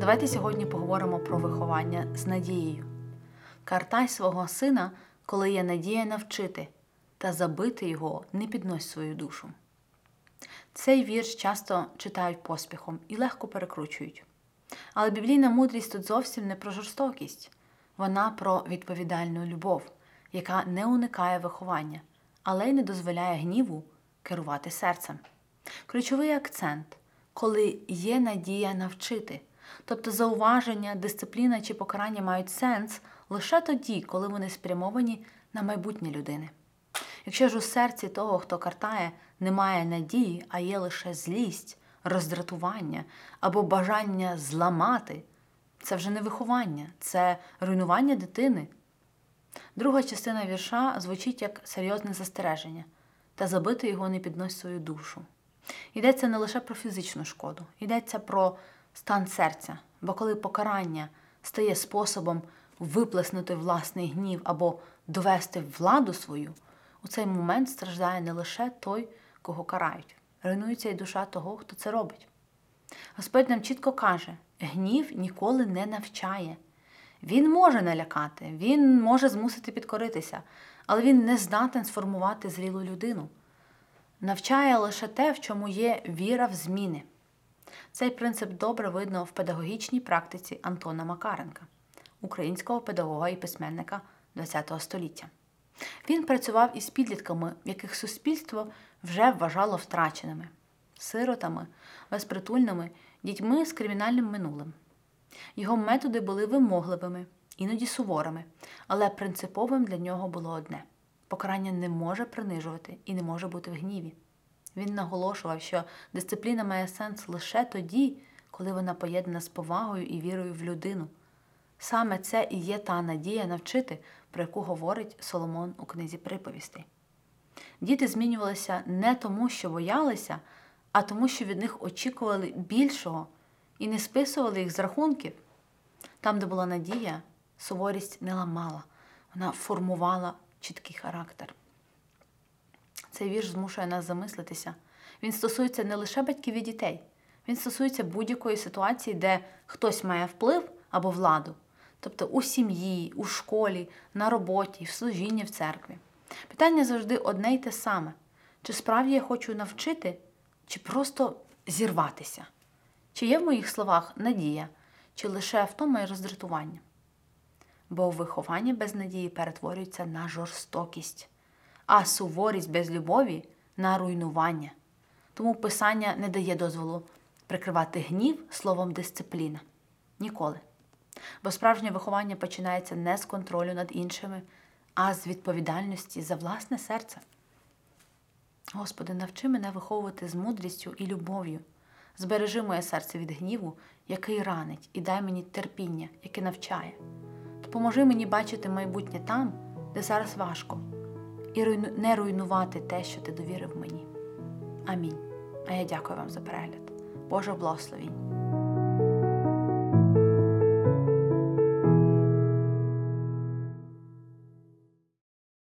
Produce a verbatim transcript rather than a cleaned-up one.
Давайте сьогодні поговоримо про виховання з надією. Картай свого сина, коли є надія навчити, та забити його не піднось свою душу. Цей вірш часто читають поспіхом і легко перекручують. Але біблійна мудрість тут зовсім не про жорстокість. Вона про відповідальну любов, яка не уникає виховання, але й не дозволяє гніву керувати серцем. Ключовий акцент – коли є надія навчити. Тобто зауваження, дисципліна чи покарання мають сенс лише тоді, коли вони спрямовані на майбутнє людини. Якщо ж у серці того, хто картає, немає надії, а є лише злість, роздратування або бажання зламати, це вже не виховання, це руйнування дитини. Друга частина вірша звучить як серйозне застереження «та забити його не піднось свою душу». Йдеться не лише про фізичну шкоду, йдеться про стан серця, бо коли покарання стає способом виплеснути власний гнів або довести владу свою, у цей момент страждає не лише той, кого карають. Руйнується і душа того, хто це робить. Господь нам чітко каже, гнів ніколи не навчає. Він може налякати, він може змусити підкоритися, але він не здатен сформувати зрілу людину. Навчає лише те, в чому є віра в зміни. Цей принцип добре видно в педагогічній практиці Антона Макаренка, українського педагога і письменника ХХ століття. Він працював із підлітками, яких суспільство вже вважало втраченими, сиротами, безпритульними, дітьми з кримінальним минулим. Його методи були вимогливими, іноді суворими, але принциповим для нього було одне – покарання не може принижувати і не може бути в гніві. Він наголошував, що дисципліна має сенс лише тоді, коли вона поєднана з повагою і вірою в людину. Саме це і є та надія навчити, про яку говорить Соломон у книзі приповістей. Діти змінювалися не тому, що боялися, а тому, що від них очікували більшого і не списували їх з рахунків. Там, де була надія, суворість не ламала, вона формувала чіткий характер. Цей вірш змушує нас замислитися. Він стосується не лише батьків і дітей. Він стосується будь-якої ситуації, де хтось має вплив або владу. Тобто у сім'ї, у школі, на роботі, в служінні, в церкві. Питання завжди одне й те саме. Чи справді я хочу навчити, чи просто зірватися? Чи є в моїх словах надія, чи лише втома і роздратування? Бо виховання без надії перетворюється на жорстокість, а суворість без любові – на руйнування. Тому Писання не дає дозволу прикривати гнів словом дисципліна. Ніколи. Бо справжнє виховання починається не з контролю над іншими, а з відповідальності за власне серце. Господи, навчи мене виховувати з мудрістю і любов'ю. Збережи моє серце від гніву, який ранить, і дай мені терпіння, яке навчає. Допоможи мені бачити майбутнє там, де зараз важко, і не руйнувати те, що Ти довірив мені. Амінь. А я дякую вам за перегляд. Божого благословінь.